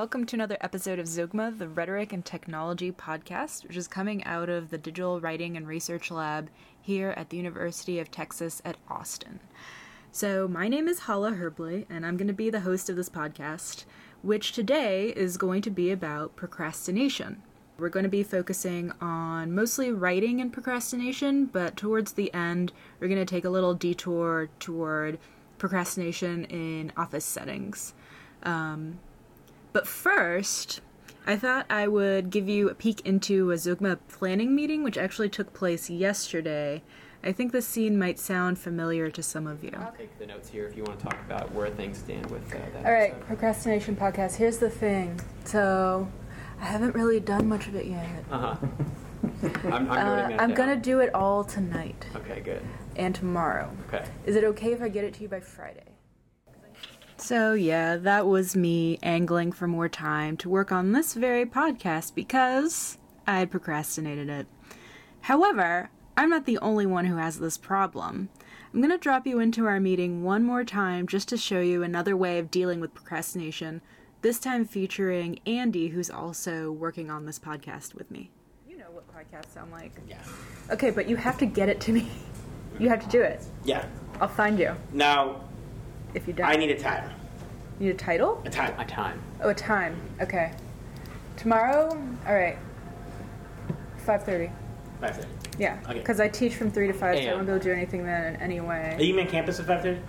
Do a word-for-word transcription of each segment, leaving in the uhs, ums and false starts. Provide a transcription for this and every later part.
welcome to another episode of Zogma, the Rhetoric and Technology podcast, which is coming out of the Digital Writing and Research Lab here at the University of Texas at Austin. So my name is Hala Herbley, and I'm going to be the host of this podcast, which today is going to be about procrastination. We're going to be focusing on mostly writing and procrastination, but towards the end, we're going to take a little detour toward procrastination in office settings. Um, but first, I thought I would give you a peek into a Zogma planning meeting, which actually took place yesterday. I think the scene might sound familiar to some of you. I'll take the notes here if you want to talk about where things stand with uh, that. All right, episode. procrastination podcast. Here's the thing. So, I haven't really done much of it yet. Uh-huh. I'm, I'm, Uh, noting that I'm down. gonna do it all tonight Okay, good. and tomorrow. Okay. Is it okay if I get it to you by Friday? So yeah, that was me angling for more time to work on this very podcast because I had procrastinated it. However, I'm not the only one who has this problem. I'm going to drop you into our meeting one more time just to show you another way of dealing with procrastination, this time featuring Andy, who's also working on this podcast with me. You know what podcasts sound like. Yeah. Okay, but you have to get it to me. You have to do it. Yeah. I'll find you Now, if you don't. I need a time. You need a title? A time. A time. Oh, a time. Okay. Tomorrow? All right. five thirty. five thirty. Yeah. Okay. Because I teach from three to five, so I A M. won't be able to do anything then in any Are way. you in campus at five thirty?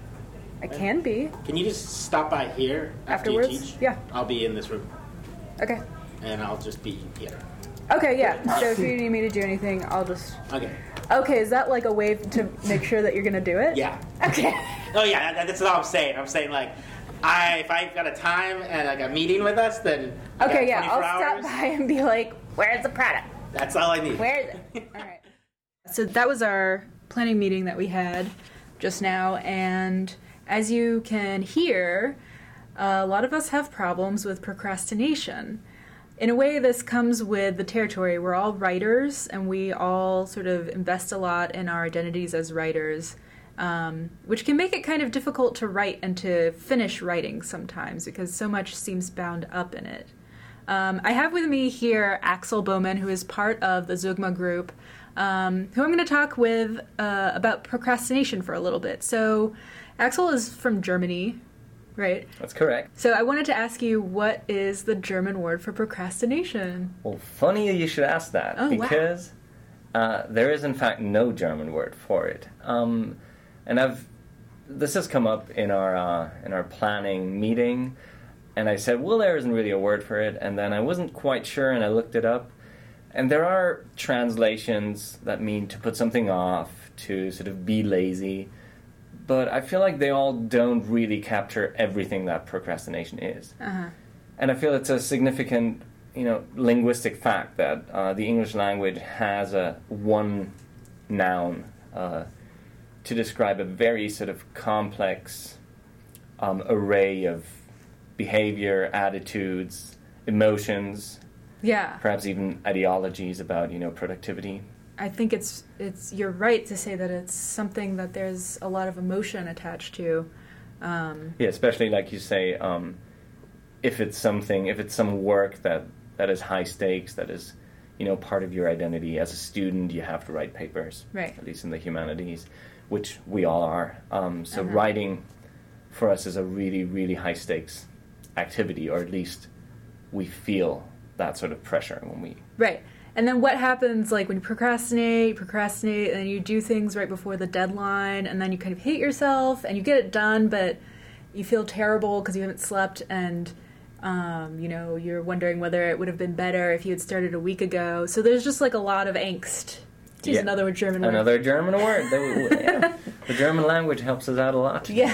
I can be. Can you just stop by here after Afterwards? you teach? Yeah. I'll be in this room, Okay. and I'll just be here. Okay, yeah. So if you need me to do anything, I'll just... Okay. Okay, is that like a way to make sure that you're going to do it? Yeah. Okay. Oh, yeah, that, that's what I'm saying. I'm saying, like, I if I've got a time and, like, a meeting with us, then I got Okay, yeah. twenty-four I'll hours. stop by and be like, where's the product? That's all I need. Where is it? All right. So that was our planning meeting that we had just now, and as you can hear, a lot of us have problems with procrastination. In a way, this comes with the territory. We're all writers, and we all sort of invest a lot in our identities as writers, um, which can make it kind of difficult to write and to finish writing sometimes because so much seems bound up in it. Um, I have with me here Axel Bowman, who is part of the Zogma group, um, who I'm going to talk with uh, about procrastination for a little bit. So Axel is from Germany, right? That's correct. So I wanted to ask you, what is the German word for procrastination? Well, funny you should ask that, Oh, wow. because uh, there is in fact no German word for it. Um, and I've this has come up in our uh, in our planning meeting, and I said, well, there isn't really a word for it, and then I wasn't quite sure, and I looked it up, and there are translations that mean to put something off, to sort of be lazy, but I feel like they all don't really capture everything that procrastination is. Uh-huh. And I feel it's a significant, you know, linguistic fact that uh, the English language has a one noun uh, to describe a very sort of complex um, array of behavior, attitudes, emotions, Yeah, perhaps even ideologies about, you know, productivity. I think it's it's you're right to say that it's something that there's a lot of emotion attached to. Um, Yeah, especially like you say, um, if it's something, if it's some work that, that is high stakes, that is, you know, part of your identity. As a student, you have to write papers, Right. at least in the humanities, which we all are. Um, so Uh-huh. writing for us is a really, really high stakes activity, or at least we feel that sort of pressure when we... Right. And then what happens, like, when you procrastinate, you procrastinate, and then you do things right before the deadline, and then you kind of hate yourself, and you get it done, but you feel terrible because you haven't slept, and, um, you know, you're wondering whether it would have been better if you had started a week ago. So there's just, like, a lot of angst. To use Yeah. another German word. Another German word. They- yeah. The German language helps us out a lot. Yeah.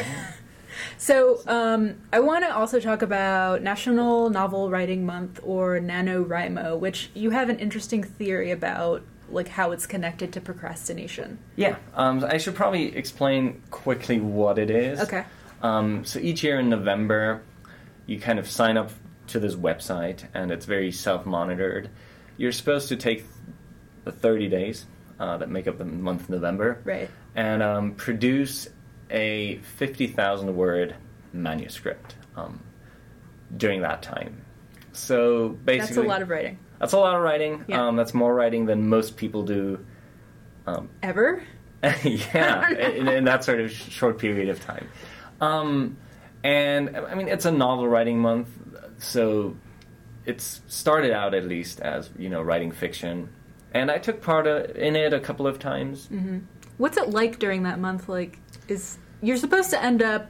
So um, I want to also talk about National Novel Writing Month, or NaNoWriMo, which you have an interesting theory about, like how it's connected to procrastination. Yeah, um, I should probably explain quickly what it is. Okay. Um, so each year in November, you kind of sign up to this website, and it's very self-monitored. You're supposed to take the thirty days uh, that make up the month of November, Right. and um, produce a fifty thousand word manuscript. Um, during that time. So basically, That's a lot of writing. That's a lot of writing. Yeah. Um, that's more writing than most people do. Um, Ever? yeah, in, in that sort of sh- short period of time. Um, and I mean, it's a novel writing month, so it's started out at least as, you know, writing fiction. And I took part uh, in it a couple of times. Mm-hmm. What's it like during that month? Like, is you're supposed to end up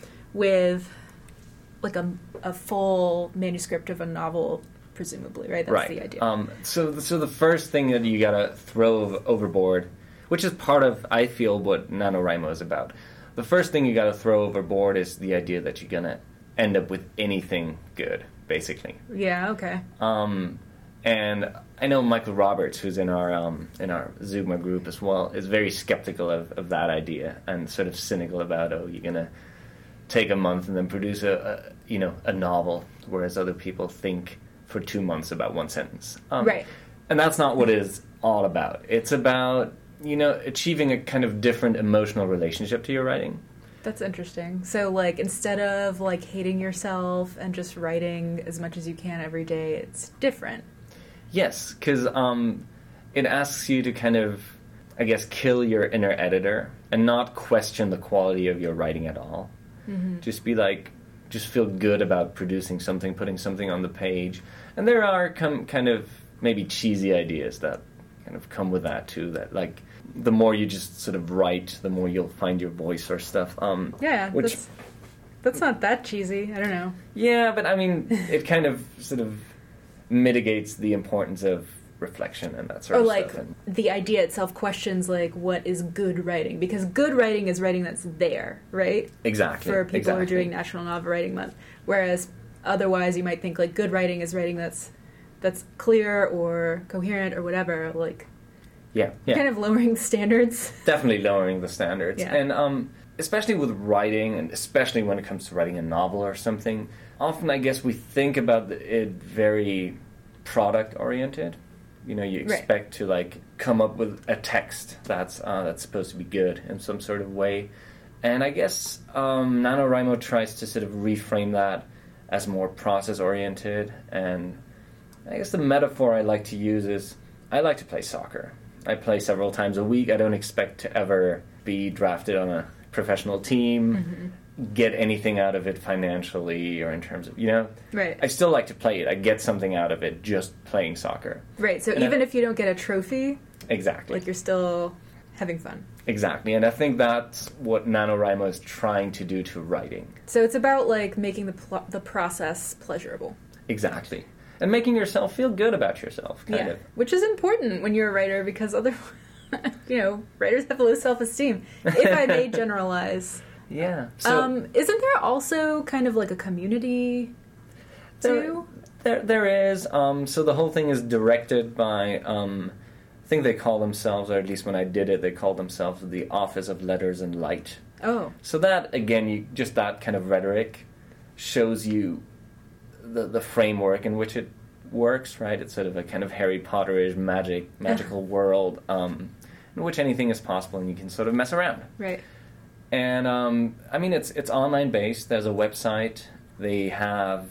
with like a a full manuscript of a novel, presumably, right? That's right. the idea. Um, so, so the first thing that you gotta throw ov- overboard, which is part of, I feel, what NaNoWriMo is about. The first thing you gotta throw overboard is the idea that you're gonna end up with anything good, basically. Yeah. Okay. Um, and I know Michael Roberts, who's in our um, in our Zeugma group as well, is very skeptical of, of that idea and sort of cynical about, oh, you're gonna take a month and then produce a, a you know a novel, whereas other people think for two months about one sentence. Um, Right. And that's not what it's all about. It's about, you know, achieving a kind of different emotional relationship to your writing. That's interesting. So, like, instead of like hating yourself and just writing as much as you can every day, it's different. Yes, because um, it asks you to kind of, I guess, kill your inner editor and not question the quality of your writing at all. Mm-hmm. Just be like, just feel good about producing something, putting something on the page. And there are com- kind of maybe cheesy ideas that kind of come with that too, that like the more you just sort of write, the more you'll find your voice or stuff. Um, Yeah. which, That's, that's not that cheesy. I don't know. yeah, but I mean, it kind of sort of mitigates the importance of reflection and that sort Or of like stuff. And, the idea itself questions like what is good writing, because good writing is writing that's there, right? exactly. For people exactly. who are doing National Novel Writing Month, whereas otherwise you might think like good writing is writing that's that's clear or coherent or whatever, like Yeah, yeah. kind of lowering standards. Definitely lowering the standards. Yeah. And um, especially with writing, and especially when it comes to writing a novel or something, often I guess we think about the- it very product-oriented. You know, you Right. expect to, like, come up with a text that's uh, that's supposed to be good in some sort of way. And I guess um, NaNoWriMo tries to sort of reframe that as more process-oriented. And I guess the metaphor I like to use is I like to play soccer. I play several times a week. I don't expect to ever be drafted on a professional team, Mm-hmm. get anything out of it financially or in terms of, you know, Right. I still like to play it. I get something out of it just playing soccer. Right. So And even I- if you don't get a trophy, Exactly. like you're still having fun. Exactly. And I think that's what NaNoWriMo is trying to do to writing. So it's about like making the pl- the process pleasurable. Exactly. And making yourself feel good about yourself, kind yeah, of. which is important when you're a writer because other, you know, writers have low self-esteem. If I may generalize, Yeah. So um, isn't there also kind of like a community there, too? there, there is. Um, so the whole thing is directed by, um, I think they call themselves, or at least when I did it, they called themselves the Office of Letters and Light. Oh, So that, again, you, just that kind of rhetoric shows you the the framework in which it works, right? It's sort of a kind of Harry Potter-ish magic, magical world um, in which anything is possible and you can sort of mess around. right. And, um, I mean, it's it's online-based. There's a website. They have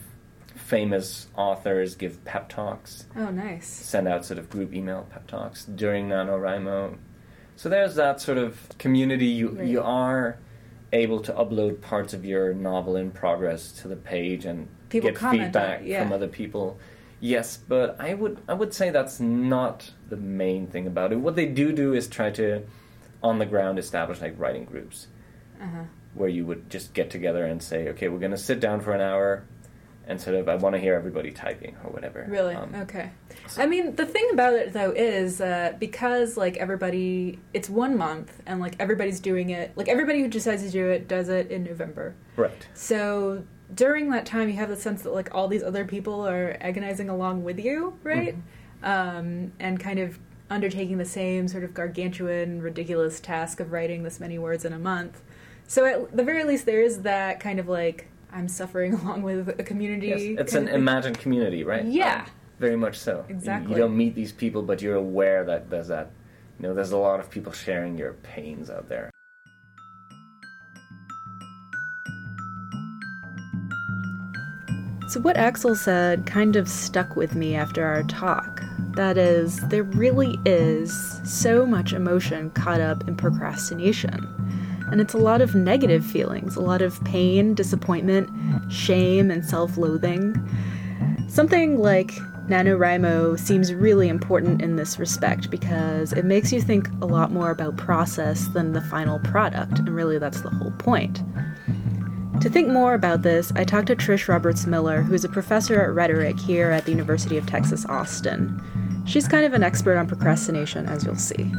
famous authors give pep talks, Oh, nice. send out sort of group email pep talks during NaNoWriMo. So there's that sort of community. You Right. you are able to upload parts of your novel in progress to the page and People get comment on feedback it, yeah. from other people. Yes, but I would I would say that's not the main thing about it. What they do do is try to, on the ground, establish like writing groups Uh-huh. where you would just get together and say, okay, we're going to sit down for an hour and sort of, I want to hear everybody typing or whatever. Really? Um, Okay. I mean, the thing about it though is uh, because like everybody, it's one month and like everybody's doing it. Like everybody who decides to do it does it in November. Right. So during that time, you have the sense that like all these other people are agonizing along with you, right? Um, and kind of undertaking the same sort of gargantuan, ridiculous task of writing this many words in a month. So at the very least, there is that kind of like I'm suffering along with a community. Yes, it's kind an of thing. imagined community, right? Yeah. Um, very much so. You- Exactly. You, don't meet these people, but you're aware that there's that, you know, there's a lot of people sharing your pains out there. So what Axel said kind of stuck with me after our talk. That is, there really is so much emotion caught up in procrastination. And it's a lot of negative feelings, a lot of pain, disappointment, shame, and self-loathing. Something like NaNoWriMo seems really important in this respect because it makes you think a lot more about process than the final product, and really that's the whole point. To think more about this, I talked to Trish Roberts-Miller, who's a professor at rhetoric here at the University of Texas, Austin. She's kind of an expert on procrastination, as you'll see.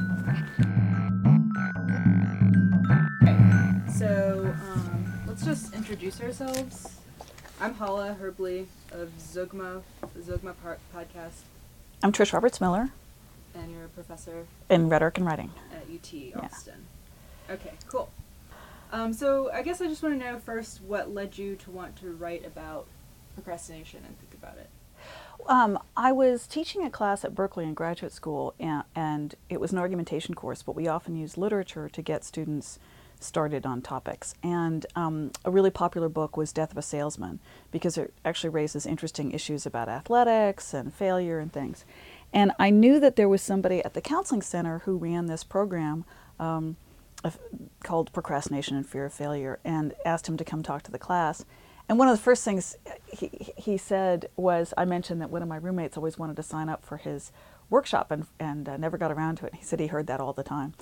So, um, let's just introduce ourselves. I'm Hala Herbley of Zogma, the Zogma par- podcast. I'm Trish Roberts-Miller. And you're a professor in rhetoric and writing at U T yeah. Austin. Okay, cool. Um, so I guess I just want to know first what led you to want to write about procrastination and think about it. Um, I was teaching a class at Berkeley in graduate school, and, and it was an argumentation course, but we often use literature to get students started on topics. And um, a really popular book was Death of a Salesman, because it actually raises interesting issues about athletics and failure and things. And I knew that there was somebody at the counseling center who ran this program um, called Procrastination and Fear of Failure, and asked him to come talk to the class. And one of the first things he, he said was, I mentioned that one of my roommates always wanted to sign up for his workshop and, and uh, never got around to it. He said he heard that all the time.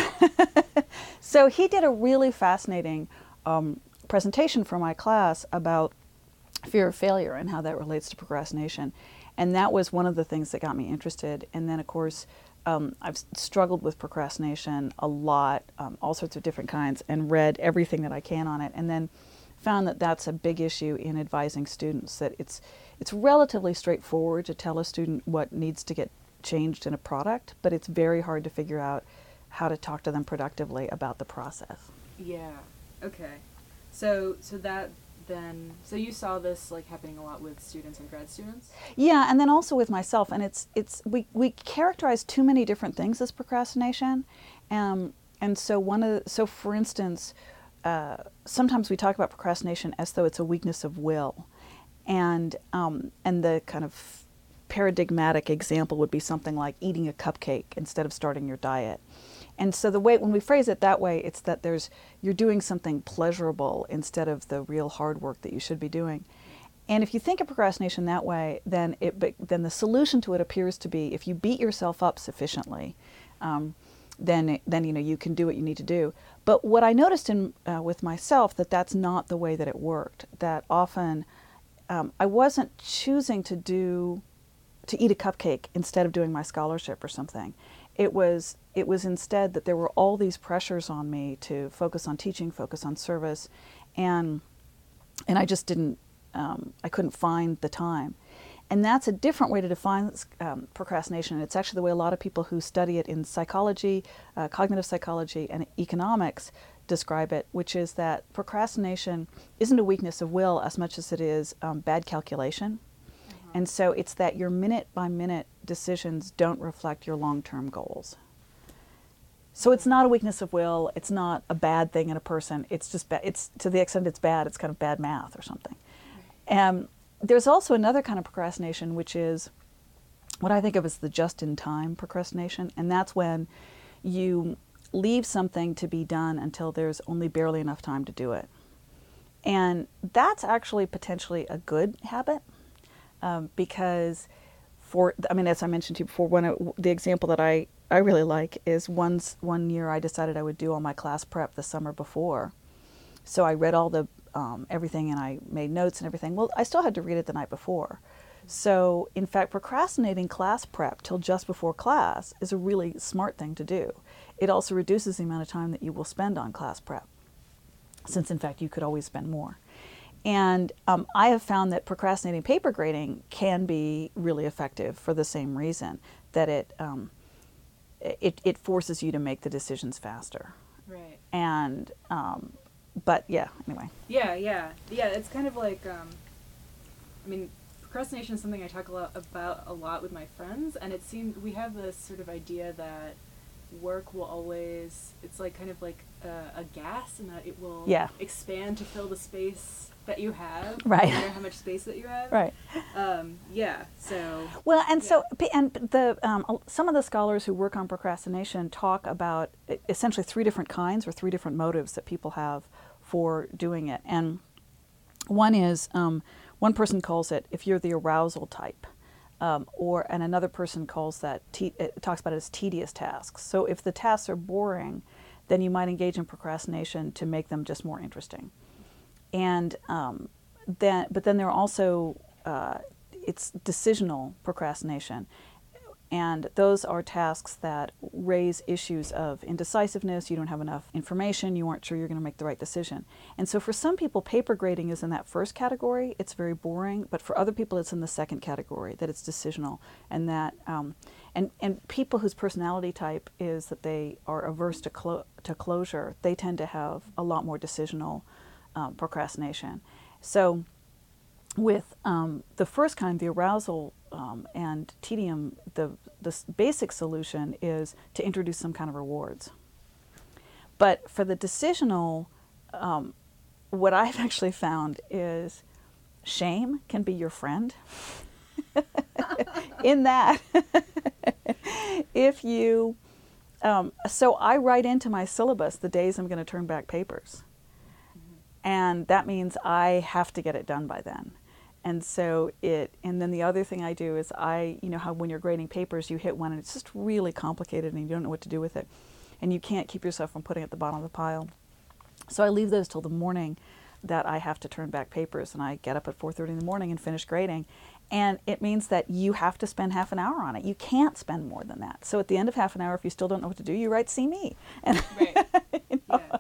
So he did a really fascinating um, presentation for my class about fear of failure and how that relates to procrastination. And that was one of the things that got me interested. And then, of course, um, I've struggled with procrastination a lot, um, all sorts of different kinds, and read everything that I can on it. And then found that that's a big issue in advising students, that it's it's relatively straightforward to tell a student what needs to get changed in a product, but it's very hard to figure out how to talk to them productively about the process. Yeah. Okay. So so that then so you saw this like happening a lot with students and grad students? Yeah, and then also with myself. And it's it's we we characterize too many different things as procrastination, um, and so one of the, so for instance. Uh, sometimes we talk about procrastination as though it's a weakness of will, and um, and the kind of paradigmatic example would be something like eating a cupcake instead of starting your diet. And so the way when we phrase it that way, it's that there's you're doing something pleasurable instead of the real hard work that you should be doing. And if you think of procrastination that way, then it then the solution to it appears to be if you beat yourself up sufficiently. Um, then then you know you can do what you need to do. But what I noticed in uh, with myself that that's not the way that it worked. That often um, I wasn't choosing to do to eat a cupcake instead of doing my scholarship or something. It was it was instead that there were all these pressures on me to focus on teaching, focus on service, and and I just didn't um, I couldn't find the time. And that's a different way to define um, procrastination. It's actually the way a lot of people who study it in psychology, uh, cognitive psychology, and economics describe it, which is that procrastination isn't a weakness of will as much as it is um, bad calculation. Uh-huh. And so it's that your minute-by-minute decisions don't reflect your long-term goals. So it's not a weakness of will. It's not a bad thing in a person. It's just ba- it's to the extent it's bad, it's kind of bad math or something. And there's also another kind of procrastination, which is what I think of as the just-in-time procrastination, and that's when you leave something to be done until there's only barely enough time to do it. And that's actually potentially a good habit, um, because for, I mean, as I mentioned to you before, one of, the example that I, I really like is once one year I decided I would do all my class prep the summer before. So I read all the Um, everything and I made notes and everything. Well, I still had to read it the night before. So, in fact, procrastinating class prep till just before class is a really smart thing to do. It also reduces the amount of time that you will spend on class prep, since, in fact, you could always spend more. And um, I have found that procrastinating paper grading can be really effective for the same reason, that it um, it, it forces you to make the decisions faster. Right. And um, But yeah, anyway. Yeah, yeah, yeah. It's kind of like, um, I mean, procrastination is something I talk a lot about a lot with my friends, and it seems we have this sort of idea that work will always, it's like kind of like a, a gas, and that it will yeah. expand to fill the space that you have, Right. no matter how much space that you have. Right. Um, yeah. So. Well, and Yeah. so p- and the um, some of the scholars who work on procrastination talk about e- essentially three different kinds or three different motives that people have for doing it. And one is um, one person calls it if you're the arousal type, um, or and another person calls that te- it talks about it as tedious tasks. So if the tasks are boring, then you might engage in procrastination to make them just more interesting. And um, then, but then there are also uh, it's decisional procrastination, and those are tasks that raise issues of indecisiveness. You don't have enough information. You aren't sure you're going to make the right decision. And so, for some people, paper grading is in that first category. It's very boring, but for other people, it's in the second category, that it's decisional, and that um, and and people whose personality type is that they are averse to clo- to closure, they tend to have a lot more decisional Um, procrastination. So with um, the first kind, the arousal um, and tedium, the, the s- basic solution is to introduce some kind of rewards. But for the decisional, um, what I've actually found is shame can be your friend. In that, if you, um, so I write into my syllabus the days I'm going to turn back papers. And that means I have to get it done by then. And so it, and then the other thing I do is I, you know how when you're grading papers, you hit one and it's just really complicated and you don't know what to do with it. And you can't keep yourself from putting it at the bottom of the pile. So I leave those till the morning that I have to turn back papers, and I get up at four thirty in the morning and finish grading. And it means that you have to spend half an hour on it. You can't spend more than that. So at the end of half an hour, if you still don't know what to do, you write "See me." And Right. you know, Yeah.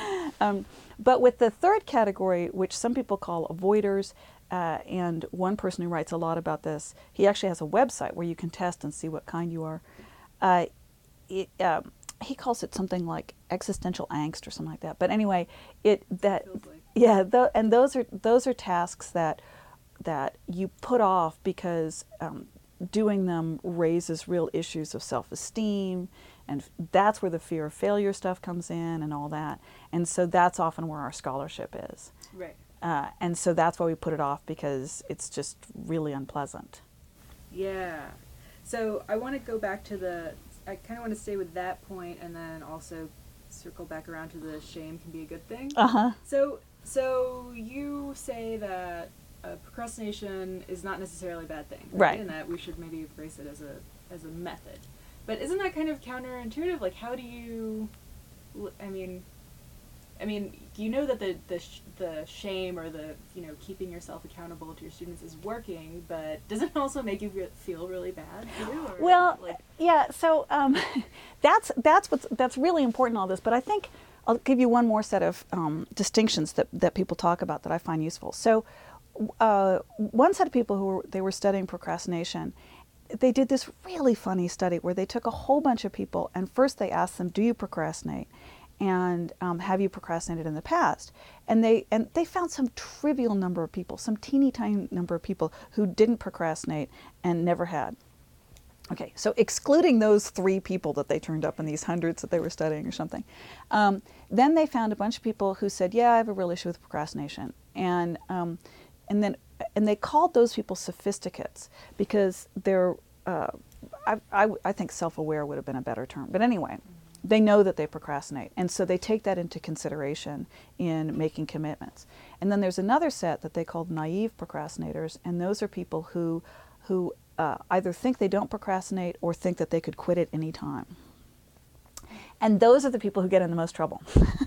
um, but with the third category, which some people call avoiders, uh, and one person who writes a lot about this, he actually has a website where you can test and see what kind you are. Uh, it, um, he calls it something like existential angst or something like that. But anyway, it that Feels like. yeah, th- and those are those are tasks that that you put off because um, doing them raises real issues of self-esteem, and that's where the fear of failure stuff comes in and all that. And so that's often where our scholarship is. Right. Uh, and so that's why we put it off, because it's just really unpleasant. Yeah. So I want to go back to the, I kind of want to stay with that point and then also circle back around to the shame can be a good thing. Uh-huh. So, so you say that uh, procrastination is not necessarily a bad thing, right? Right. And that we should maybe embrace it as a as a method. But isn't that kind of counterintuitive? Like, how do you? l- I mean, I mean, you know that the the sh- the shame or the you know keeping yourself accountable to your students is working, but does it also make you fe- feel really bad too? Or, Well, like, yeah. So um, that's that's what's that's really important in all this. But I think I'll give you one more set of um, distinctions that that people talk about that I find useful. So uh, one set of people who were they were studying procrastination. They did this really funny study where they took a whole bunch of people, and first they asked them, "Do you procrastinate? And um, have you procrastinated in the past?" And they and they found some trivial number of people, some teeny tiny number of people who didn't procrastinate and never had. Okay, so excluding those three people that they turned up in these hundreds that they were studying or something, um, then they found a bunch of people who said, "Yeah, I have a real issue with procrastination," and um, and then and they called those people sophisticates because they're uh, I, I, I think self-aware would have been a better term, but anyway. They know that they procrastinate, and so they take that into consideration in making commitments. And then there's another set that they call naive procrastinators, and those are people who, who uh, either think they don't procrastinate or think that they could quit at any time. And those are the people who get in the most trouble.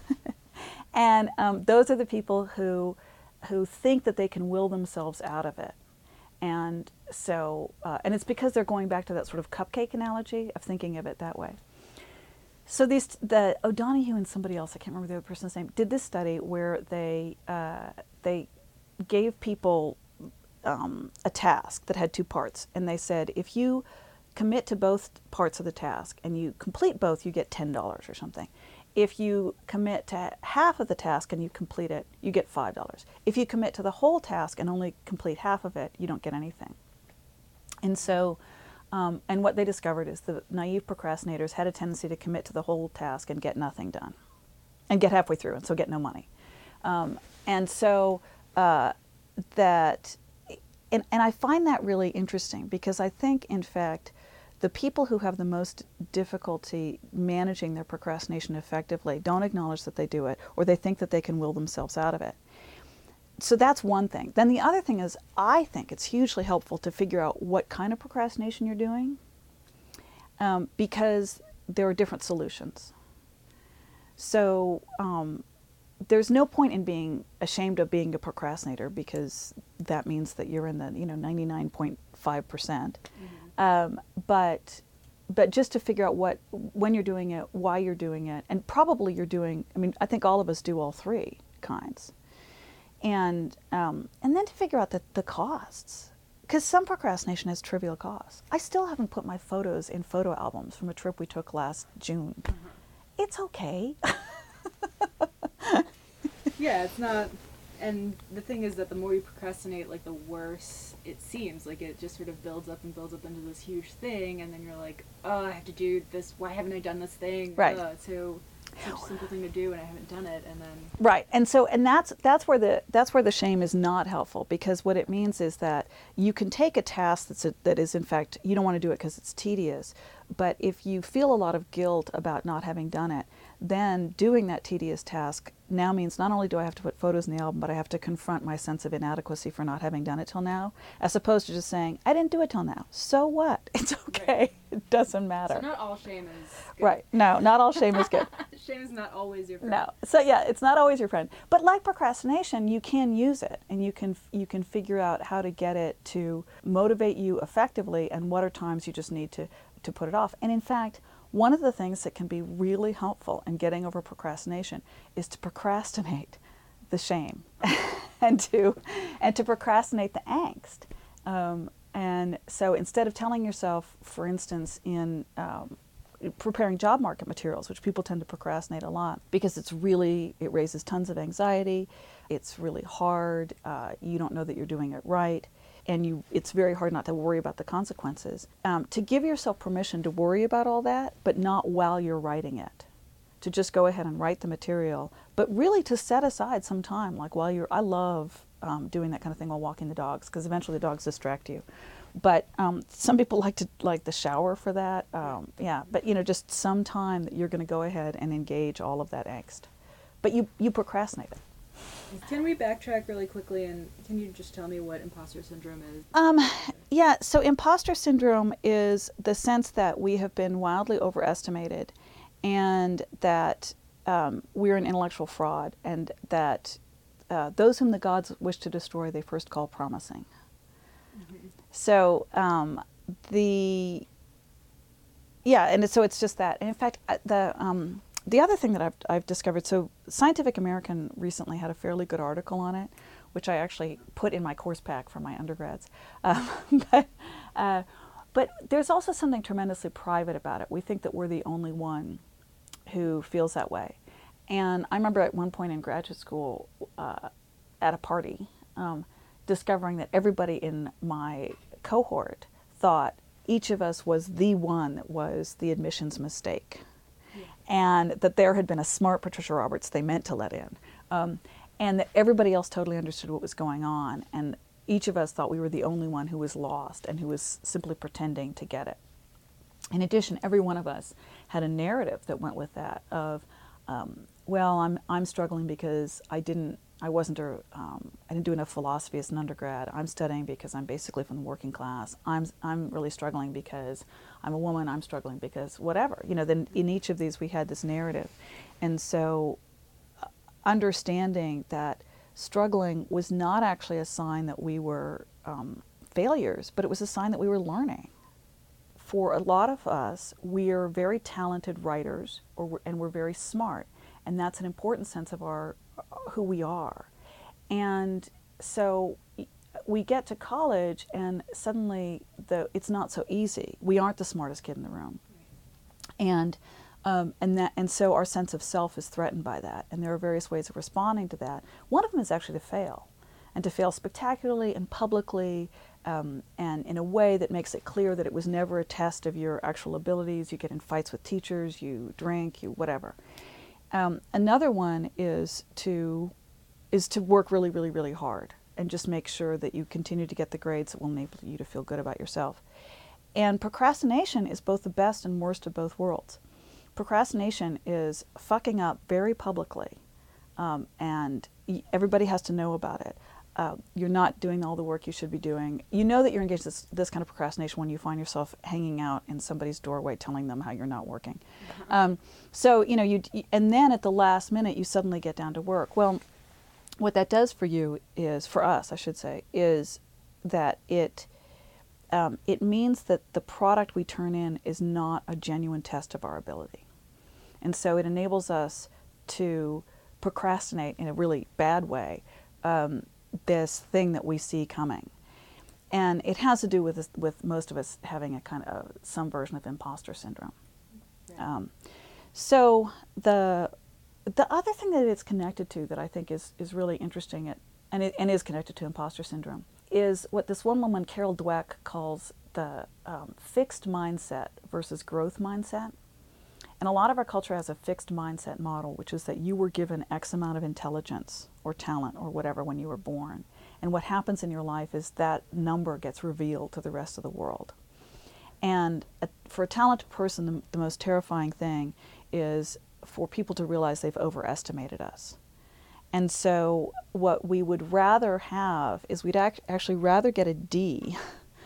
And um, those are the people who, who think that they can will themselves out of it. And so, uh, and it's because they're going back to that sort of cupcake analogy of thinking of it that way. So these, the O'Donoghue and somebody else, I can't remember the other person's name, did this study where they uh, they gave people um, a task that had two parts, and they said if you commit to both parts of the task and you complete both, you get ten dollars or something. If you commit to half of the task and you complete it, you get five dollars. If you commit to the whole task and only complete half of it, you don't get anything. And so. Um, and what they discovered is the naive procrastinators had a tendency to commit to the whole task and get nothing done, and get halfway through and so get no money. Um, and so uh, that, and, and I find that really interesting because I think, in fact, the people who have the most difficulty managing their procrastination effectively don't acknowledge that they do it, or they think that they can will themselves out of it. So that's one thing. Then the other thing is, I think it's hugely helpful to figure out what kind of procrastination you're doing, um, because there are different solutions. So um, there's no point in being ashamed of being a procrastinator, because that means that you're in the, you know, ninety-nine point five percent. Mm-hmm. Um, but but just to figure out what, when you're doing it, why you're doing it, and probably you're doing, I mean, I think all of us do all three kinds. And um, and then to figure out the, the costs, because some procrastination has trivial costs. I still haven't put my photos in photo albums from a trip we took last June. Mm-hmm. It's okay. Yeah, it's not. And the thing is that the more you procrastinate, like, the worse it seems. Like, it just sort of builds up and builds up into this huge thing, and then you're like, oh, I have to do this. Why haven't I done this thing? Right. Uh, so such a simple thing to do, and I haven't done it, and then right. And so, and that's that's where the that's where the shame is not helpful, because what it means is that you can take a task that's a, that is in fact, you don't want to do it because it's tedious, but if you feel a lot of guilt about not having done it, then doing that tedious task now means not only do I have to put photos in the album, but I have to confront my sense of inadequacy for not having done it till now, as opposed to just saying, I didn't do it till now. So what? It's okay. Right. It doesn't matter. So not all shame is good. Right. No, not all shame is good. Shame is not always your friend. No. So yeah, it's not always your friend. But like procrastination, you can use it, and you can you can figure out how to get it to motivate you effectively, and what are times you just need to, to put it off. And in fact, one of the things that can be really helpful in getting over procrastination is to procrastinate the shame and to and to procrastinate the angst. Um, and so instead of telling yourself, for instance, in um, preparing job market materials, which people tend to procrastinate a lot because it's really, it raises tons of anxiety, it's really hard, uh, you don't know that you're doing it right, and you, it's very hard not to worry about the consequences. Um, to give yourself permission to worry about all that, but not while you're writing it. To just go ahead and write the material, but really to set aside some time, like while you're, I love um, doing that kind of thing while walking the dogs, because eventually the dogs distract you. But um, some people like to like the shower for that. Um, yeah, but you know, just some time that you're going to go ahead and engage all of that angst. But you, you procrastinate it. Can we backtrack really quickly, and can you just tell me what imposter syndrome is? Um, yeah, so imposter syndrome is the sense that we have been wildly overestimated, and that um, we're an intellectual fraud, and that uh, those whom the gods wish to destroy, they first call promising. Mm-hmm. So um, the, yeah, and so it's just that. And in fact, the um, the other thing that I've, I've discovered, so Scientific American recently had a fairly good article on it, which I actually put in my course pack for my undergrads. Um, but, uh, but there's also something tremendously private about it. We think that we're the only one who feels that way. And I remember at one point in graduate school, uh, at a party, um, discovering that everybody in my cohort thought each of us was the one that was the admissions mistake. Yeah. And that there had been a smart Patricia Roberts they meant to let in. Um, and that everybody else totally understood what was going on. And each of us thought we were the only one who was lost and who was simply pretending to get it. In addition, every one of us had a narrative that went with that of, um, well, I'm I'm struggling because I didn't I wasn't a um, I didn't do enough philosophy as an undergrad. I'm studying because I'm basically from the working class. I'm I'm really struggling because I'm a woman. I'm struggling because whatever. You know, then in each of these we had this narrative, and so uh, understanding that struggling was not actually a sign that we were um, failures, but it was a sign that we were learning. For a lot of us, we are very talented writers, or we're, and we're very smart, and that's an important sense of our who we are. And so we get to college, and suddenly the it's not so easy. We aren't the smartest kid in the room, and um, and that and so our sense of self is threatened by that. And there are various ways of responding to that. One of them is actually to fail, and to fail spectacularly and publicly. Um, and in a way that makes it clear that it was never a test of your actual abilities. You get in fights with teachers, you drink, you whatever. Um, another one is to is to work really, really, really hard and just make sure that you continue to get the grades that will enable you to feel good about yourself. And procrastination is both the best and worst of both worlds. Procrastination is fucking up very publicly, um, and y- everybody has to know about it. Uh, you're not doing all the work you should be doing. You know that you're engaged in this, this kind of procrastination when you find yourself hanging out in somebody's doorway telling them how you're not working. Um, so, you know, you and then at the last minute you suddenly get down to work. Well, what that does for you is, for us, I should say, is that it um, it means that the product we turn in is not a genuine test of our ability. And so it enables us to procrastinate in a really bad way um, this thing that we see coming. And it has to do with this, with most of us having a kind of some version of imposter syndrome. Yeah. Um, so the the other thing that it's connected to that I think is is really interesting, it, and it and is connected to imposter syndrome, is what this one woman, Carol Dweck, calls the um, fixed mindset versus growth mindset. And a lot of our culture has a fixed mindset model, which is that you were given X amount of intelligence or talent or whatever when you were born. And what happens in your life is that number gets revealed to the rest of the world. And a, for a talented person, the, the most terrifying thing is for people to realize they've overestimated us. And so what we would rather have is we'd act, actually rather get a D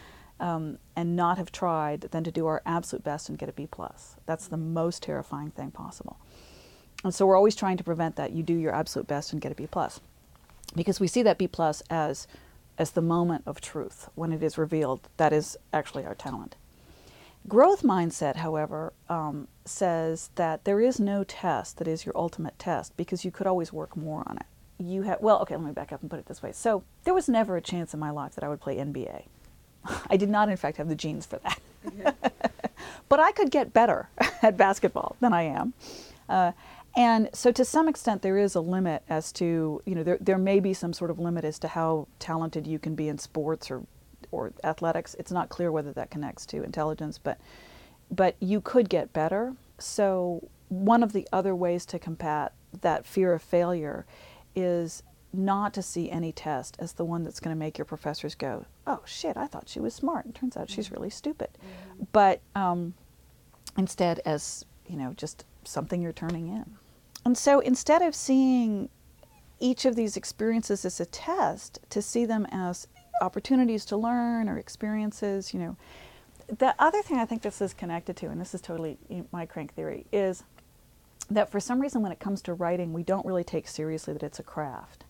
um, and not have tried than to do our absolute best and get a B plus. That's the most terrifying thing possible. And so we're always trying to prevent that. You do your absolute best and get a B plus. Because we see that B plus as, as the moment of truth. When it is revealed, that is actually our talent. Growth mindset, however, um, says that there is no test that is your ultimate test because you could always work more on it. You have, well, okay, let me back up and put it this way. So there was never a chance in my life that I would play N B A. I did not, in fact, have the genes for that. Yeah. But I could get better at basketball than I am. Uh, and so to some extent there is a limit as to, you know, there, there may be some sort of limit as to how talented you can be in sports or or athletics. It's not clear whether that connects to intelligence, but but you could get better. So one of the other ways to combat that fear of failure is not to see any test as the one that's going to make your professors go, oh shit, I thought she was smart. It turns out she's really stupid. Mm-hmm. But um, instead as, you know, just something you're turning in. And so instead of seeing each of these experiences as a test, to see them as opportunities to learn or experiences, you know. The other thing I think this is connected to, and this is totally my crank theory, is that for some reason when it comes to writing, we don't really take seriously that it's a craft.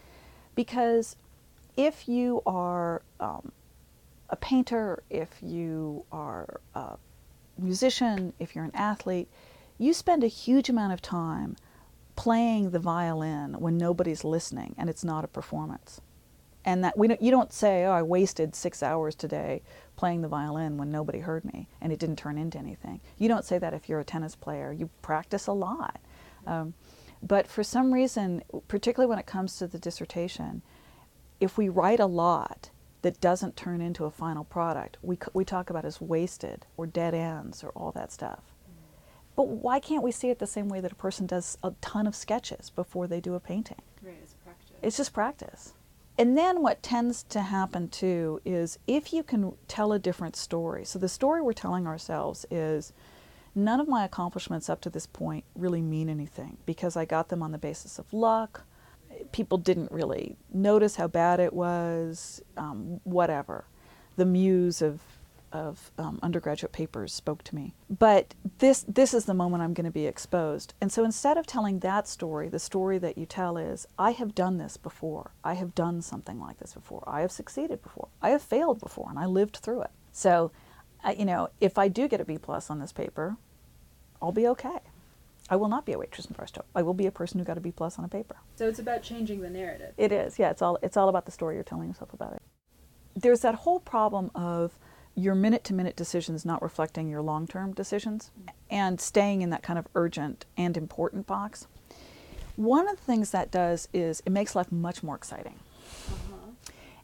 Because if you are um, a painter, if you are a musician, if you're an athlete, you spend a huge amount of time playing the violin when nobody's listening and it's not a performance. And that we don't, you don't say, oh, I wasted six hours today playing the violin when nobody heard me and it didn't turn into anything. You don't say that if you're a tennis player. You practice a lot. Um, but for some reason, particularly when it comes to the dissertation, if we write a lot that doesn't turn into a final product, we, we talk about as wasted or dead ends or all that stuff. But why can't we see it the same way that a person does a ton of sketches before they do a painting? Right, it's practice. It's just practice. And then what tends to happen too is if you can tell a different story. So the story we're telling ourselves is none of my accomplishments up to this point really mean anything because I got them on the basis of luck. People didn't really notice how bad it was, um, whatever. The muse of of um, undergraduate papers spoke to me. But this this is the moment I'm going to be exposed. And so instead of telling that story, the story that you tell is, I have done this before. I have done something like this before. I have succeeded before. I have failed before, and I lived through it. So, uh, you know, if I do get a B plus on this paper, I'll be okay. I will not be a waitress in Barstow. I will be a person who got a B plus on a paper. So it's about changing the narrative. It is, yeah. It's all it's all about the story you're telling yourself about it. There's that whole problem of your minute-to-minute decisions not reflecting your long-term decisions and staying in that kind of urgent and important box. One of the things that does is it makes life much more exciting. Uh-huh.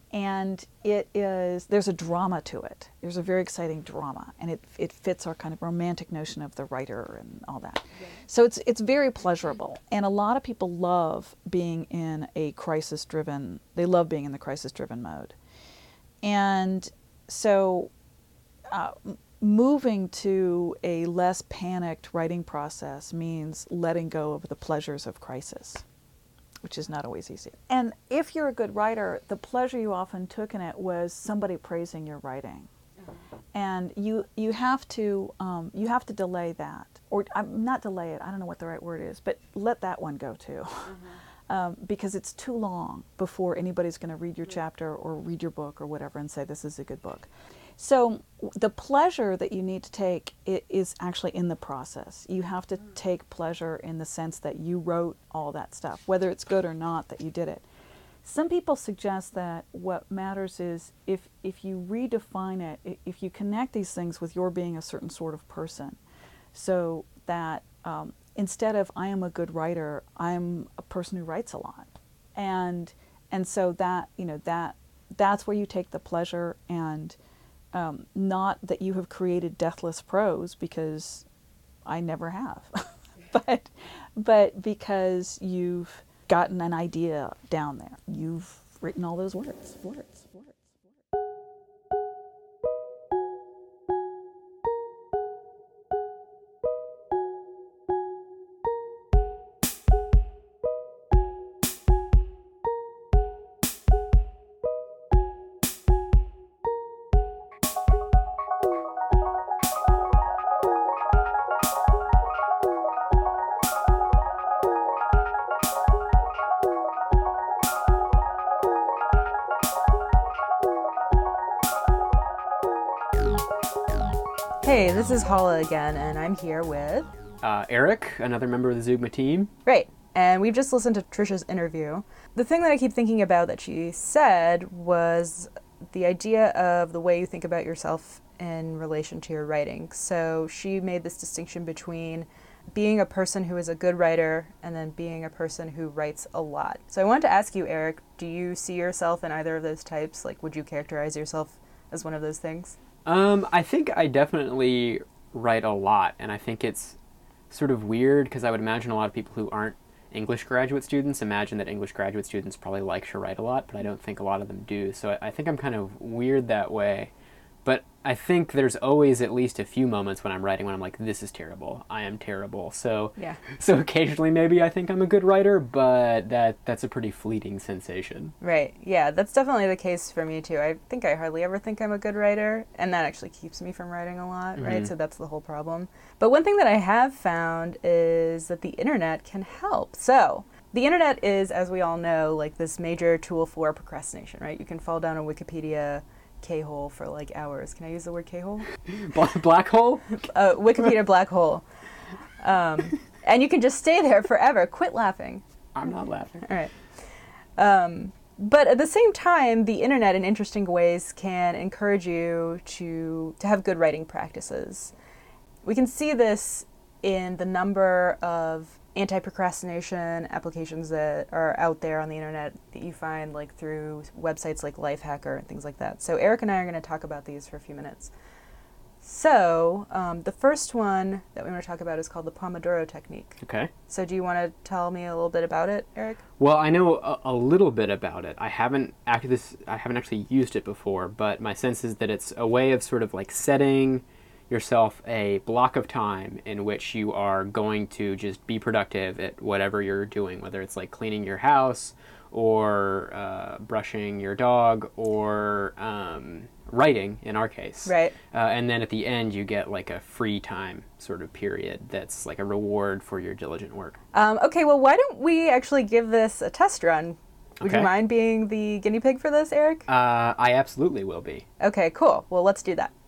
and it is, there's a drama to it. There's a very exciting drama, and it it fits our kind of romantic notion of the writer and all that. Yeah. So it's it's very pleasurable, and a lot of people love being in a crisis-driven, they love being in the crisis-driven mode. And so uh, moving to a less panicked writing process means letting go of the pleasures of crisis, which is not always easy. And if you're a good writer, the pleasure you often took in it was somebody praising your writing. Uh-huh. And you you have to um, you have to delay that, or um, not delay it. I don't know what the right word is, but let that one go too, uh-huh. um, because it's too long before anybody's going to read your chapter or read your book or whatever and say this is a good book. So the pleasure that you need to take is actually in the process. You have to take pleasure in the sense that you wrote all that stuff, whether it's good or not that you did it. Some people suggest that what matters is if, if you redefine it, if you connect these things with your being a certain sort of person, so that um, instead of I am a good writer, I'm a person who writes a lot. And and so that, you know, that that's where you take the pleasure, and Um, not that you have created deathless prose, because I never have, but but because you've gotten an idea down there. You've written all those words, words, words. Hey, this is Hala again, and I'm here with... Uh, Eric, another member of the Zeugma team. Great. And we've just listened to Trisha's interview. The thing that I keep thinking about that she said was the idea of the way you think about yourself in relation to your writing. So she made this distinction between being a person who is a good writer and then being a person who writes a lot. So I wanted to ask you, Eric, do you see yourself in either of those types? Like, would you characterize yourself as one of those things? Um, I think I definitely write a lot, and I think it's sort of weird because I would imagine a lot of people who aren't English graduate students imagine that English graduate students probably like to write a lot, but I don't think a lot of them do. So I, I think I'm kind of weird that way. But I think there's always at least a few moments when I'm writing when I'm like, this is terrible. I am terrible. So yeah. So occasionally maybe I think I'm a good writer, but that that's a pretty fleeting sensation. Right. Yeah, that's definitely the case for me too. I think I hardly ever think I'm a good writer, and that actually keeps me from writing a lot, mm-hmm. right? So that's the whole problem. But one thing that I have found is that the internet can help. So the internet is, as we all know, like this major tool for procrastination, right? You can fall down a Wikipedia K-hole for like hours. Can I use the word K-hole? Black, black hole? Uh, Wikipedia black hole. Um, and you can just stay there forever. Quit laughing. I'm not laughing. All right. Um, but at the same time, the internet in interesting ways can encourage you to, to have good writing practices. We can see this in the number of anti-procrastination applications that are out there on the internet that you find like through websites like Lifehacker and things like that. So Eric and I are going to talk about these for a few minutes. So um, the first one that we want to talk about is called the Pomodoro technique. Okay. So do you want to tell me a little bit about it, Eric? Well, I know a, a little bit about it. I haven't act- this. I haven't actually used it before, but my sense is that it's a way of sort of like setting yourself a block of time in which you are going to just be productive at whatever you're doing, whether it's like cleaning your house or uh, brushing your dog or um, writing, in our case. Right. Uh, and then at the end, you get like a free time sort of period that's like a reward for your diligent work. Um, okay, well, why don't we actually give this a test run? Would Okay. you mind being the guinea pig for this, Eric? Uh, I absolutely will be. Okay, cool. Well, let's do that.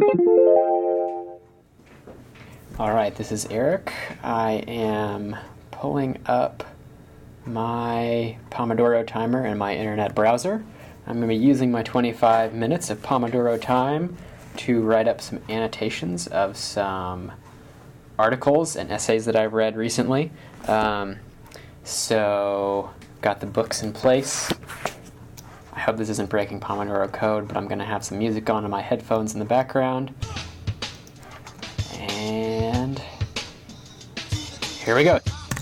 All right, this is Eric. I am pulling up my Pomodoro timer in my internet browser. I'm going to be using my twenty-five minutes of Pomodoro time to write up some annotations of some articles and essays that I've read recently. Um, so, got the books in place. I hope this isn't breaking Pomodoro code, but I'm going to have some music on in my headphones in the background. And here we go.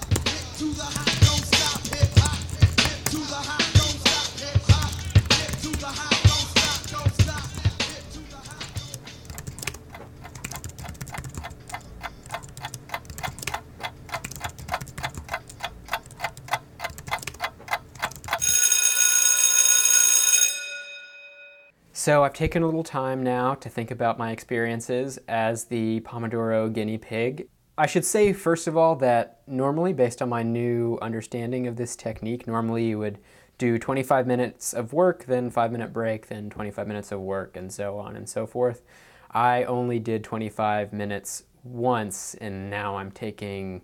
So I've taken a little time now to think about my experiences as the Pomodoro guinea pig. I should say, first of all, that normally, based on my new understanding of this technique, normally you would do twenty-five minutes of work, then five minute break, then twenty-five minutes of work, and so on and so forth. I only did twenty-five minutes once, and now I'm taking,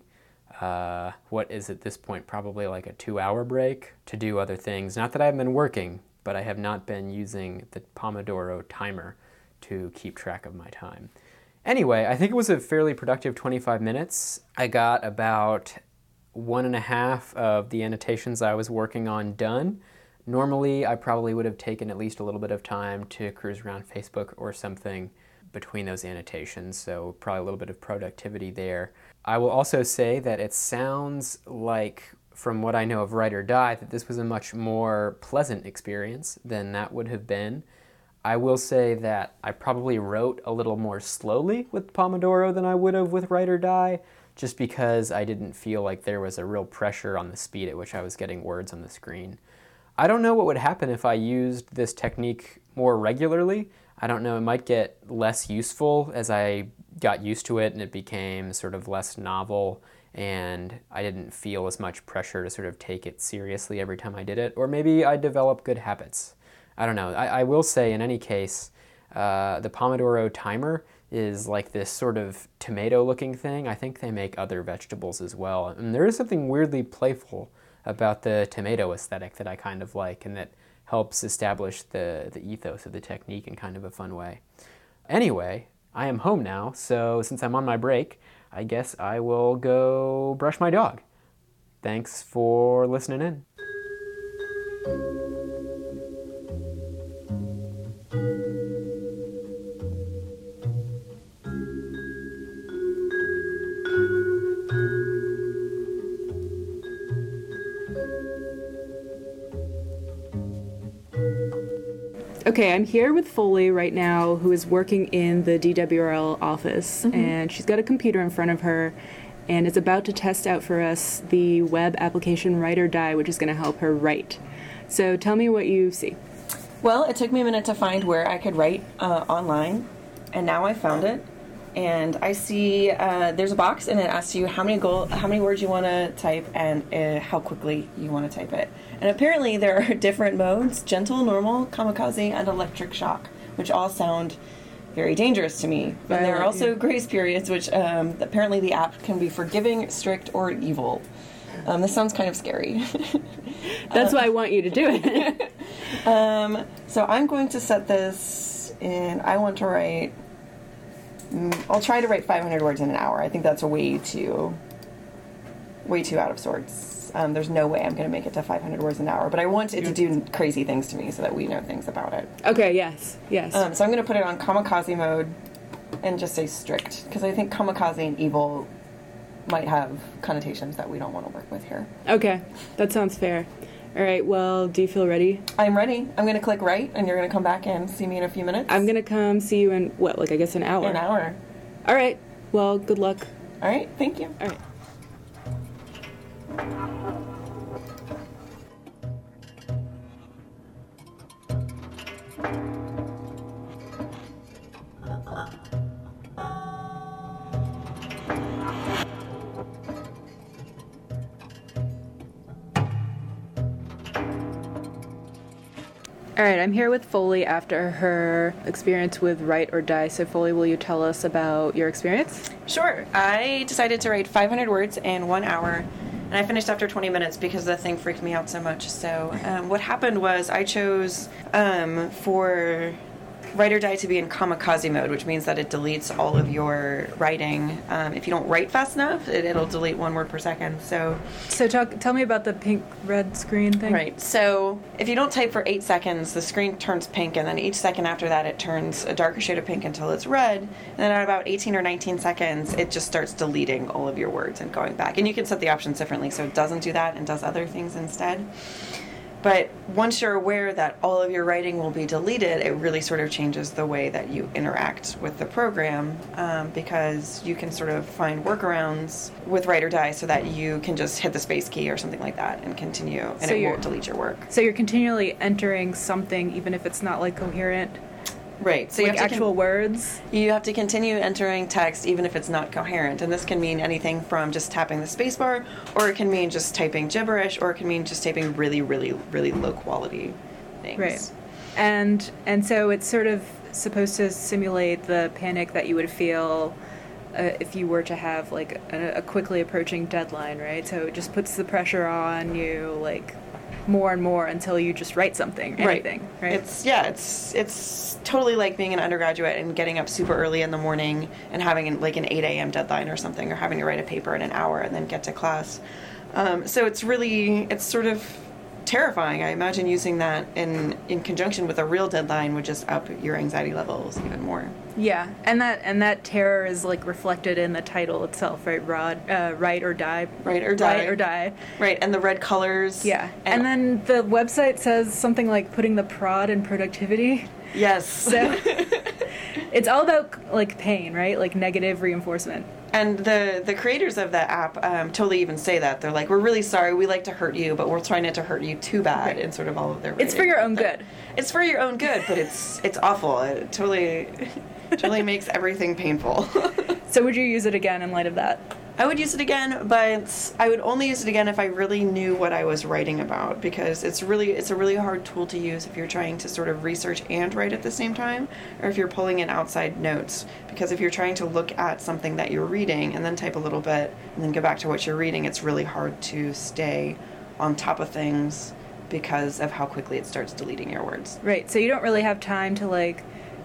uh, what is at this point, probably like a two hour break to do other things. Not that I've been working, but I have not been using the Pomodoro timer to keep track of my time. Anyway, I think it was a fairly productive twenty-five minutes. I got about one and a half of the annotations I was working on done. Normally, I probably would have taken at least a little bit of time to cruise around Facebook or something between those annotations, so probably a little bit of productivity there. I will also say that it sounds like, from what I know of Write or Die, that this was a much more pleasant experience than that would have been. I will say that I probably wrote a little more slowly with Pomodoro than I would have with Write or Die, just because I didn't feel like there was a real pressure on the speed at which I was getting words on the screen. I don't know what would happen if I used this technique more regularly. I don't know, it might get less useful as I got used to it and it became sort of less novel, and I didn't feel as much pressure to sort of take it seriously every time I did it. Or maybe I developed good habits. I don't know. I, I will say, in any case, uh, the Pomodoro timer is like this sort of tomato-looking thing. I think they make other vegetables as well. And there is something weirdly playful about the tomato aesthetic that I kind of like, and that helps establish the, the ethos of the technique in kind of a fun way. Anyway, I am home now, so since I'm on my break, I guess I will go brush my dog. Thanks for listening in. Okay, I'm here with Foley right now, who is working in the D W R L office, mm-hmm. and she's got a computer in front of her and is about to test out for us the web application Write or Die, which is going to help her write. So tell me what you see. Well, it took me a minute to find where I could write uh, online, and now I found it. And I see uh, there's a box, and it asks you how many goal, how many words you want to type, and uh, how quickly you want to type it. And apparently there are different modes: gentle, normal, kamikaze, and electric shock, which all sound very dangerous to me. But there are also grace periods, which um, apparently the app can be forgiving, strict, or evil. Um, this sounds kind of scary. That's um, why I want you to do it. um, so I'm going to set this in. I want to write. I'll try to write five hundred words in an hour. I think that's way too, way too out of sorts. Um, there's no way I'm going to make it to five hundred words an hour, but I want it to do crazy things to me so that we know things about it. Okay, yes, yes. Um, so I'm going to put it on kamikaze mode and just say strict, because I think kamikaze and evil might have connotations that we don't want to work with here. Okay, that sounds fair. All right, well, do you feel ready? I'm ready. I'm going to click write, and you're going to come back and see me in a few minutes. I'm going to come see you in, what, like I guess an hour? An hour. All right, well, good luck. All right, thank you. All right. All right, I'm here with Foley after her experience with Write or Die. So Foley, will you tell us about your experience? Sure. I decided to write five hundred words in one hour, and I finished after twenty minutes because the thing freaked me out so much. So um, what happened was I chose um, for Write or Die to be in kamikaze mode, which means that it deletes all of your writing. Um, if you don't write fast enough, it, it'll delete one word per second. So, So talk, tell me about the pink red screen thing. right. So if you don't type for eight seconds, the screen turns pink, and then each second after that, it turns a darker shade of pink until it's red. And then at about eighteen or nineteen seconds, it just starts deleting all of your words and going back. And you can set the options differently, so it doesn't do that and does other things instead. But once you're aware that all of your writing will be deleted, it really sort of changes the way that you interact with the program, um, because you can sort of find workarounds with Write or Die so that you can just hit the space key or something like that and continue, and So it you're- won't delete your work. So you're continually entering something, even if it's not like coherent, Right. So like you have to actual con- words. you have to continue entering text even if it's not coherent, and this can mean anything from just tapping the spacebar, or it can mean just typing gibberish, or it can mean just typing really, really, really low quality things. Right. And and so it's sort of supposed to simulate the panic that you would feel uh, if you were to have like a, a quickly approaching deadline, right? So it just puts the pressure on you, like more and more until you just write something, anything, right? It's yeah, it's it's totally like being an undergraduate and getting up super early in the morning and having an, like an eight a.m. deadline or something, or having to write a paper in an hour and then get to class. Um, so it's really it's sort of terrifying. I imagine using that in in conjunction with a real deadline would just up your anxiety levels even more. Yeah, and that and that terror is like reflected in the title itself, right? Rod, uh, Write or Die. Write or Die. Write or Die. Right, and the red colors. Yeah, and, and then the website says something like putting the prod in productivity. yes. So it's all about like pain, right? Like negative reinforcement. And the, the creators of that app um, totally even say that. They're like, we're really sorry, we like to hurt you, but we're trying not to hurt you too bad in sort of all of their It's for writing. your own good. It's for your own good, but it's it's awful. It totally totally makes everything painful. So would you use it again in light of that? I would use it again, but I would only use it again if I really knew what I was writing about, because it's really it's a really hard tool to use if you're trying to sort of research and write at the same time, or if you're pulling in outside notes. Because if you're trying to look at something that you're reading and then type a little bit and then go back to what you're reading, it's really hard to stay on top of things because of how quickly it starts deleting your words. Right. So you don't really have time to like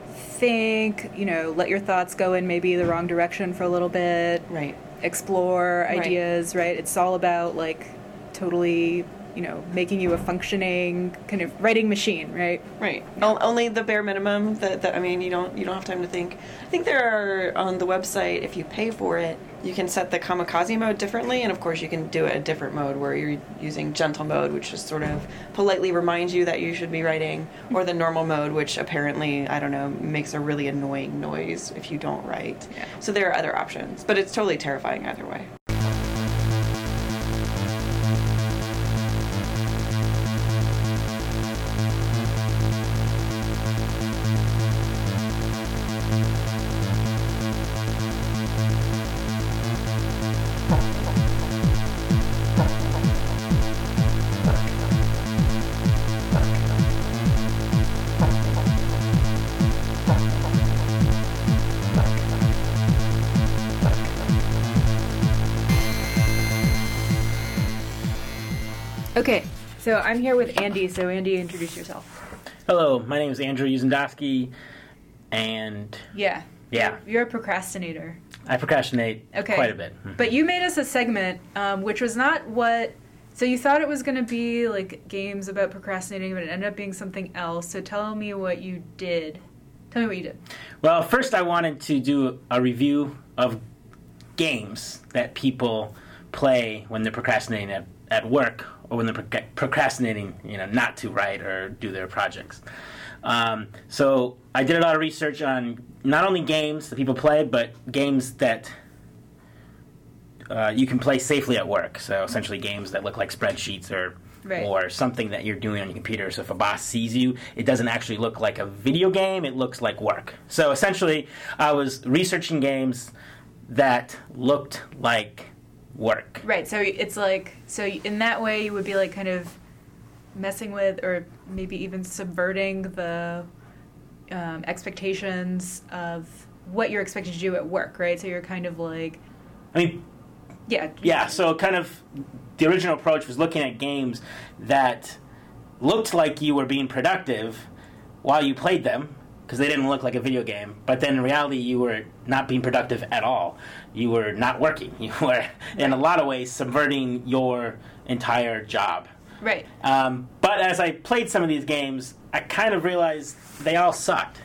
think, you know, let your thoughts go in maybe the wrong direction for a little bit. Right. Explore Right. ideas, right? It's all about like totally, you know, making you a functioning kind of writing machine, right? Right. O- Only the bare minimum. That, that I mean, you don't you don't have time to think. I think there are on the website. If you pay for it, you can set the kamikaze mode differently, and of course, you can do it a different mode where you're using gentle mode, which just sort of politely reminds you that you should be writing, or the normal mode, which apparently I don't know makes a really annoying noise if you don't write. Yeah. So there are other options, but it's totally terrifying either way. Okay. So I'm here with Andy. So Andy, introduce yourself. Hello, my name is Andrew Uzendowski, and Yeah. yeah, You're a procrastinator. I procrastinate Okay. quite a bit. But you made us a segment, um, which was not what. So you thought it was going to be like games about procrastinating, but it ended up being something else. So tell me what you did. Tell me what you did. Well, first I wanted to do a review of games that people play when they're procrastinating at, at work, or when they're proc- procrastinating, you know, not to write or do their projects. Um, so I did a lot of research on not only games that people play, but games that uh, you can play safely at work. So essentially games that look like spreadsheets or Right. or something that you're doing on your computer. So if a boss sees you, it doesn't actually look like a video game, it looks like work. So essentially, I was researching games that looked like work. Right. So it's like so in that way you would be like kind of messing with, or maybe even subverting the um, expectations of what you're expected to do at work, right? So you're kind of like, I mean, yeah, yeah, so kind of the original approach was looking at games that looked like you were being productive while you played them, because they didn't look like a video game. But then in reality, you were not being productive at all. You were not working. You were, in a lot of ways, subverting your entire job. Right. Um, but as I played some of these games, I kind of realized they all sucked.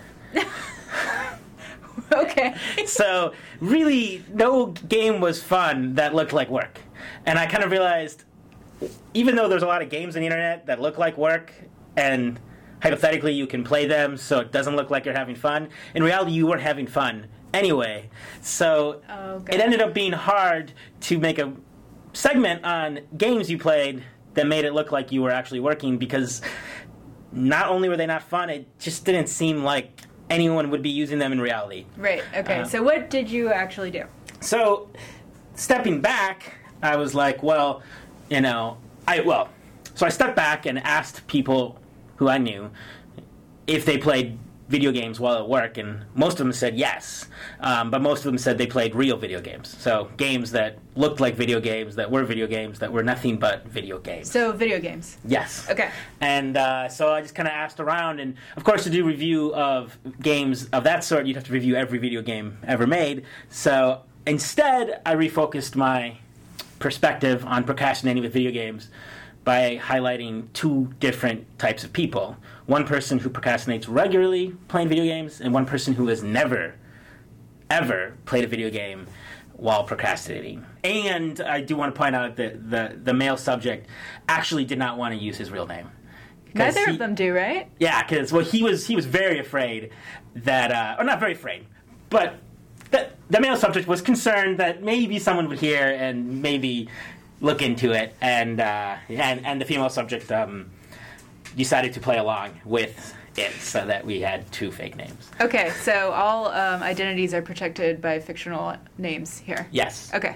Okay. So really, no game was fun that looked like work. And I kind of realized, even though there's a lot of games on the internet that look like work, and hypothetically you can play them so it doesn't look like you're having fun, in reality you weren't having fun anyway. So Okay. it ended up being hard to make a segment on games you played that made it look like you were actually working, because not only were they not fun, it just didn't seem like anyone would be using them in reality. Right. Okay. Uh, so what did you actually do? So, stepping back, I was like, well, you know, I, well, so I stepped back and asked people who I knew if they played video games while at work, and most of them said yes, um, but most of them said they played real video games. So, games that looked like video games, that were video games, that were nothing but video games. So video games. Yes. Okay. And uh, so I just kind of asked around, and of course, to do review of games of that sort, you'd have to review every video game ever made. So instead, I refocused my perspective on procrastinating with video games by highlighting two different types of people. One person who procrastinates regularly playing video games, and one person who has never, ever played a video game while procrastinating. And I do want to point out that the, the male subject actually did not want to use his real name. 'Cause Neither he- of them do, right? Yeah, because well, he was he was very afraid that, uh, or not very afraid, but the, the male subject was concerned that maybe someone would hear and maybe look into it, and uh, and and the female subject um, decided to play along with it, so that we had two fake names. Okay. So all um, identities are protected by fictional names here. Yes. Okay.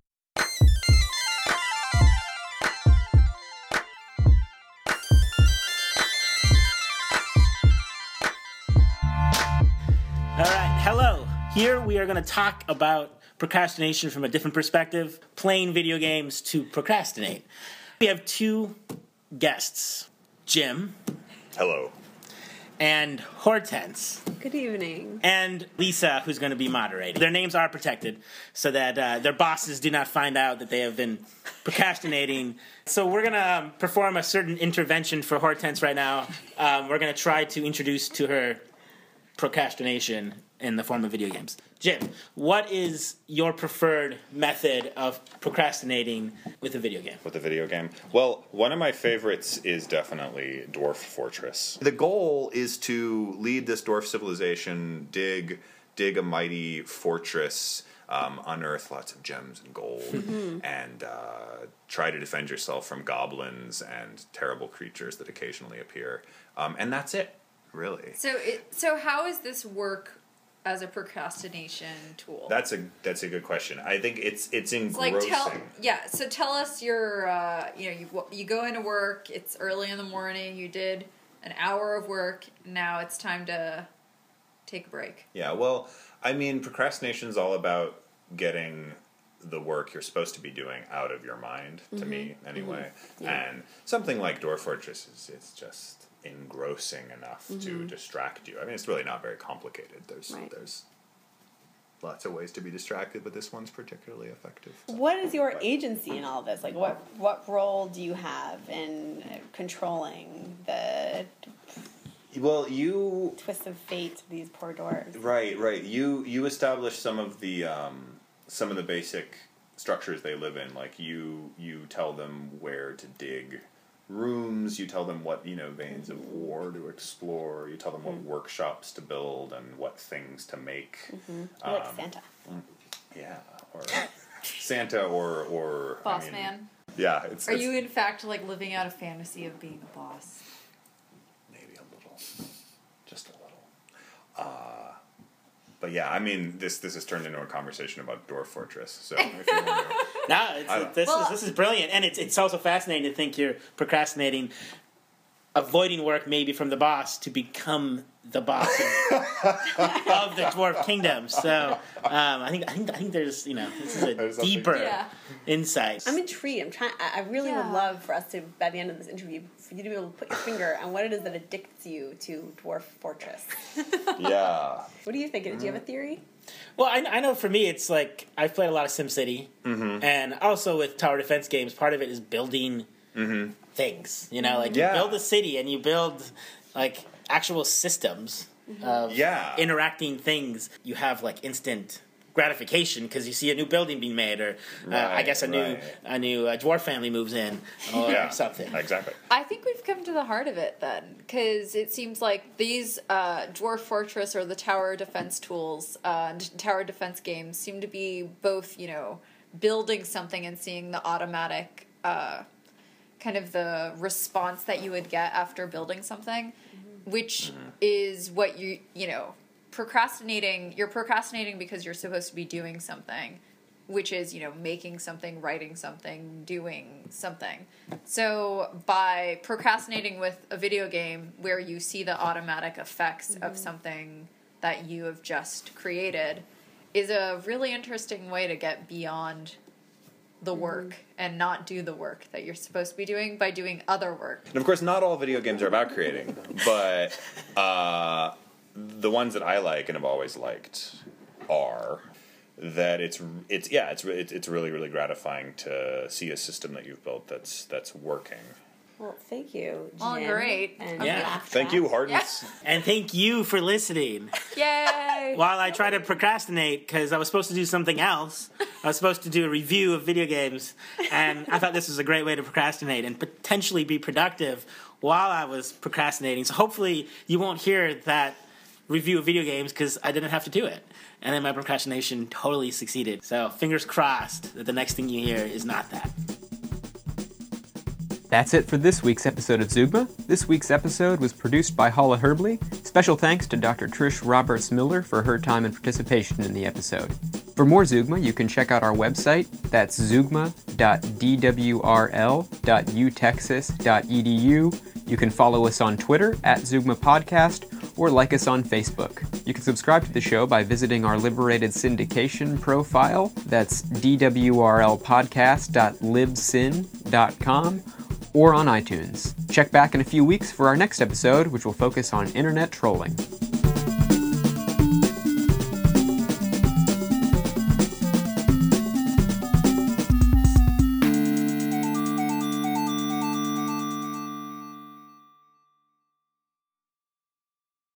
All right, hello. Here we are going to talk about procrastination from a different perspective, playing video games to procrastinate. We have two guests, Jim Hello. and Hortense, Good evening. and Lisa, who's going to be moderating. Their names are protected so that uh, their bosses do not find out that they have been procrastinating. So we're going to um, perform a certain intervention for Hortense right now. Um, we're going to try to introduce to her procrastination in the form of video games. Jim, what is your preferred method of procrastinating with a video game? With a video game? Well, one of my favorites is definitely Dwarf Fortress. The goal is to lead this dwarf civilization, dig, dig a mighty fortress, um, unearth lots of gems and gold, and uh, try to defend yourself from goblins and terrible creatures that occasionally appear. Um, and that's it, really. So, it, so how does this work as a procrastination tool? That's a that's a good question. I think it's it's It's engrossing. like tell yeah. So tell us your uh, you know you you go into work. It's early in the morning. You did an hour of work. Now it's time to take a break. Yeah, well, I mean, procrastination is all about getting the work you're supposed to be doing out of your mind, to me, anyway. And something like Dwarf Fortress is it's just engrossing enough to distract you. I mean, it's really not very complicated. There's Right. there's lots of ways to be distracted, but this one's particularly effective. What is your agency in all this? Like, what what role do you have in uh, controlling the Well, you twists of fate of these poor dwarves? Right, right. You you establish some of the um, some of the basic structures they live in. Like you you tell them where to dig rooms. You tell them what you know veins of war to explore. You tell them what workshops to build and what things to make. I like Um, Santa. Yeah, or Santa or or Boss I mean, man. Yeah, it's, Are it's you in fact like living out a fantasy of being a boss? maybe a little, just a little. Uh, but yeah, I mean, this this has turned into a conversation about Dwarf Fortress. So if you want to. No, it's, I- this Well- is this is brilliant, and it's it's also fascinating to think you're procrastinating avoiding work maybe from the boss to become the boss of, of the dwarf kingdom. So um, I think I think I think there's you know this is a deeper Yeah. insight. I'm intrigued. I'm trying. I I really Yeah. would love for us to, by the end of this interview, for you to be able to put your finger on what it is that addicts you to Dwarf Fortress. Yeah. What do you think? Do you have a theory? Well, I, I know for me, it's like I've played a lot of SimCity, Mm-hmm. and also with tower defense games, part of it is building Mm-hmm. things. You know, like Yeah. you build a city and you build like actual systems of Yeah. interacting things. You have like instant gratification because you see a new building being made, or uh, I Right, guess a new right. a new uh, dwarf family moves in, or Yeah. something. Exactly. I think we've come to the heart of it then, because it seems like these uh, Dwarf Fortress or the tower defense tools uh, and tower defense games seem to be both, you know, building something and seeing the automatic uh, kind of the response that you would get after building something, which is what you, you know, procrastinating, you're procrastinating because you're supposed to be doing something, which is, you know, making something, writing something, doing something. So by procrastinating with a video game where you see the automatic effects of something that you have just created is a really interesting way to get beyond the work and not do the work that you're supposed to be doing by doing other work. And of course, not all video games are about creating, but uh, the ones that I like and have always liked are that it's it's yeah it's it's it's really really gratifying to see a system that you've built that's that's working. Well, thank you, Jim. Oh, great. And Yeah. Laugh Thank Track. you, Hardens. And thank you for listening. Yay! While I try to procrastinate because I was supposed to do something else, I was supposed to do a review of video games, and I thought this was a great way to procrastinate and potentially be productive while I was procrastinating. So hopefully you won't hear that review of video games because I didn't have to do it. And then my procrastination totally succeeded. So fingers crossed that the next thing you hear is not that. That's it for this week's episode of Zugma. This week's episode was produced by Hala Herbley. Special thanks to Doctor Trish Roberts-Miller for her time and participation in the episode. For more Zugma, you can check out our website. That's zugma dot d w r l dot u texas dot e d u. You can follow us on Twitter at Zugma Podcast or like us on Facebook. You can subscribe to the show by visiting our Liberated Syndication profile. That's d w r l podcast dot libsyn dot com. or on iTunes. Check back in a few weeks for our next episode, which will focus on internet trolling.